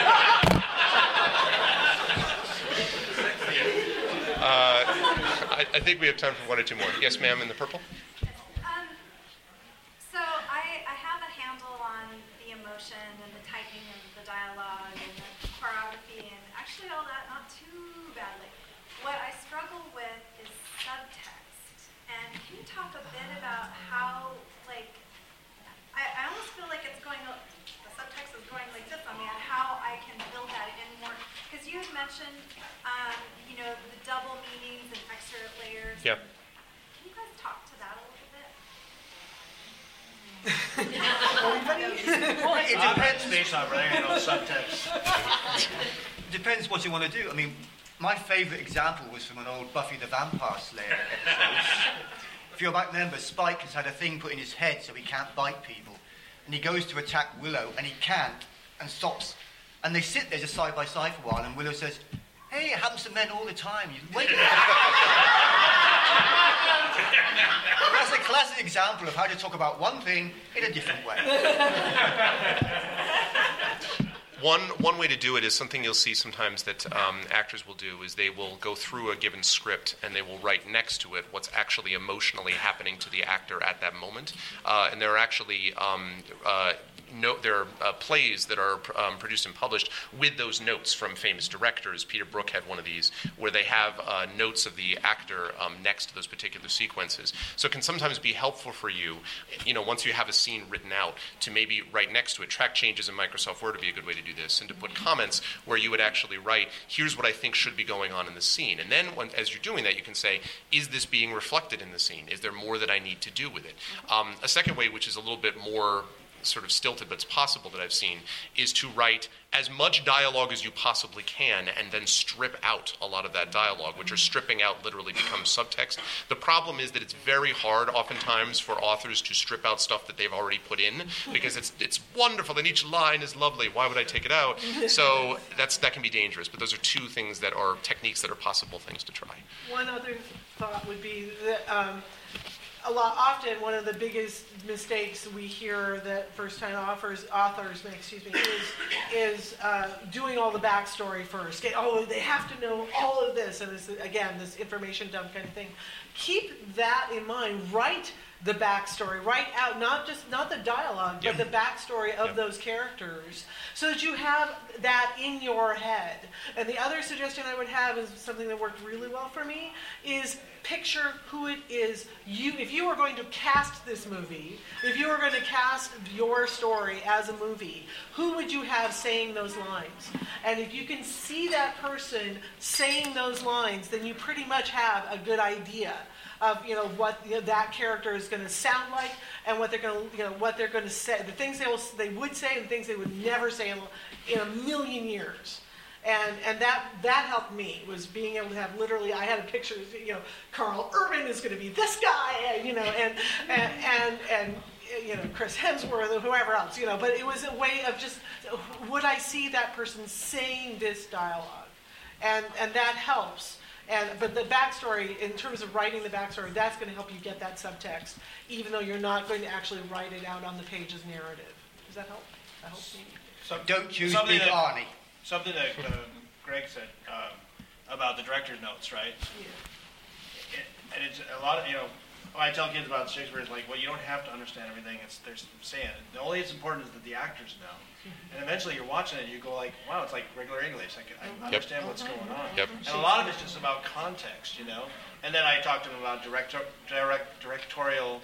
uh, I, I think we have time for one or two more. Yes, ma'am, in the purple. Um, so I, I have a handle on the emotion and the typing and the dialogue and the choreography and actually all that not too badly. What I struggle with is subtext. And can you talk a bit about how, like, I, I almost feel like it's going, the subtext is going like this on me, and how I can build that in more, because you had mentioned, um, you know, the double meanings and extra layers. Yeah. Can you guys talk to that a little bit? well, it depends. Space opera, you know, subtext. It depends what you want to do. I mean, my favourite example was from an old Buffy the Vampire Slayer episode. If you might remember, Spike has had a thing put in his head so he can't bite people. And he goes to attack Willow, and he can't, and stops. And they sit there just side by side for a while, and Willow says, hey, it happens to men all the time. You wait a minute. That's a classic example of how to talk about one thing in a different way. One one way to do it is something you'll see sometimes that um, actors will do is they will go through a given script and they will write next to it what's actually emotionally happening to the actor at that moment. Uh, and there are actually um, uh, no, there are uh, plays that are um, produced and published with those notes from famous directors. Peter Brook had one of these where they have uh, notes of the actor um, next to those particular sequences. So it can sometimes be helpful for you, you know, once you have a scene written out, to maybe write next to it. Track changes in Microsoft Word would be a good way to do this, and to put comments where you would actually write, here's what I think should be going on in the scene. And then when, as you're doing that, you can say, is this being reflected in the scene? Is there more that I need to do with it? Um, a second way, which is a little bit more sort of stilted, but it's possible that I've seen, is to write as much dialogue as you possibly can and then strip out a lot of that dialogue, which are stripping out literally becomes subtext. The problem is that it's very hard oftentimes for authors to strip out stuff that they've already put in, because it's it's wonderful and each line is lovely. Why would I take it out? So that's that can be dangerous. But those are two things that are techniques that are possible things to try. One other thought would be that um, a lot often one of the biggest mistakes we hear that first-time authors authors make, excuse me, is is uh, doing all the backstory first. Get, oh, they have to know all of this, and this, again, this information dump kind of thing. Keep that in mind. Write the backstory, write out not just not the dialogue, but yep. the backstory of yep. those characters, so that you have that in your head. And the other suggestion I would have is something that worked really well for me, is picture who it is you, if you were going to cast this movie, if you were going to cast your story as a movie, who would you have saying those lines? And if you can see that person saying those lines, then you pretty much have a good idea of, you know, what, you know, that character is going to sound like, and what they're going to, you know, what they're going to say, the things they will, they would say, and the things they would never say in, in a million years. And and that that helped me, was being able to have literally, I had a picture, you know, Carl Urban is going to be this guy, you know, and and and, and you know, Chris Hemsworth or whoever else, you know. But it was a way of just, would I see that person saying this dialogue, and and that helps. And but the backstory, in terms of writing the backstory, that's going to help you get that subtext, even though you're not going to actually write it out on the page as narrative. Does that help? That helps me. So, Don't choose something Big that, Arnie. Something that uh, Greg said um, about the director's notes, right? Yeah. It, and it's a lot of, you know, when I tell kids about Shakespeare, it's like, well, you don't have to understand everything it's they're saying. The only it's important is that the actors know. And eventually you're watching it and you go like, wow, it's like regular English. I, can, I understand yep. what's going on. Yep. And a lot of it's just about context, you know? And then I talked to him about director, direct, directorial,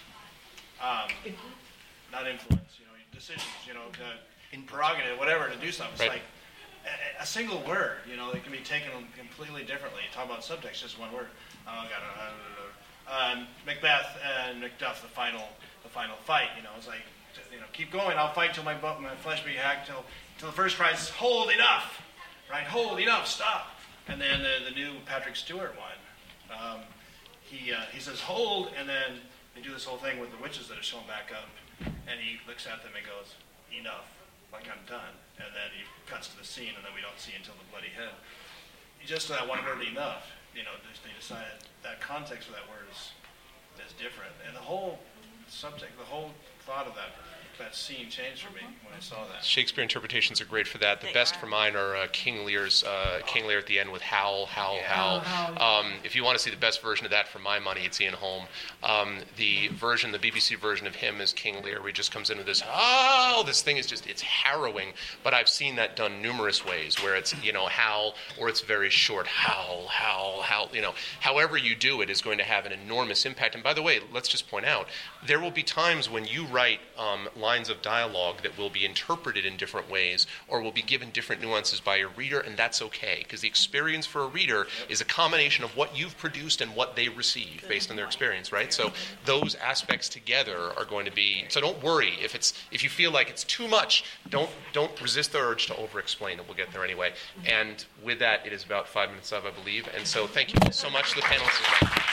um, not influence, you know, decisions, you know, the prerogative, whatever, to do something. It's right. like a, a single word, you know, that can be taken completely differently. You talk about subtext, just one word. Oh, God, uh, um, Macbeth and Macduff, the final, the final fight, you know, it's like, you know, keep going. I'll fight till my, my flesh be hacked, till till the first cries, hold enough, right? Hold enough, stop. And then the, the new Patrick Stewart one, um, he uh, he says hold, and then they do this whole thing with the witches that are shown back up, and he looks at them and goes, enough, like I'm done. And then he cuts to the scene, and then we don't see until the bloody head. Just that one word, enough. You know, they decided that context for that word is is different, and the whole subject, the whole thought of that that scene changed for me when I saw that. Shakespeare interpretations are great for that. The they best are. for mine are uh, King Lear's uh, King Lear at the end with howl, howl, yeah. howl. howl. Um, if you want to see the best version of that for my money, it's Ian Holm. Um, the version, the B B C version of him as King Lear, where he just comes in with this, oh, this thing is just, it's harrowing. But I've seen that done numerous ways, where it's, you know, howl, or it's very short, howl, howl, howl. You know, however you do it is going to have an enormous impact. And by the way, let's just point out, there will be times when you write um, lines of dialogue that will be interpreted in different ways or will be given different nuances by your reader, and that's okay, because the experience for a reader is a combination of what you've produced and what they receive based on their experience, right? So those aspects together are going to be, so don't worry if it's if you feel like it's too much, don't don't resist the urge to over-explain it. We'll get there anyway. And with that, it is about five minutes of, I believe, and so thank you all so much to the panelists as well.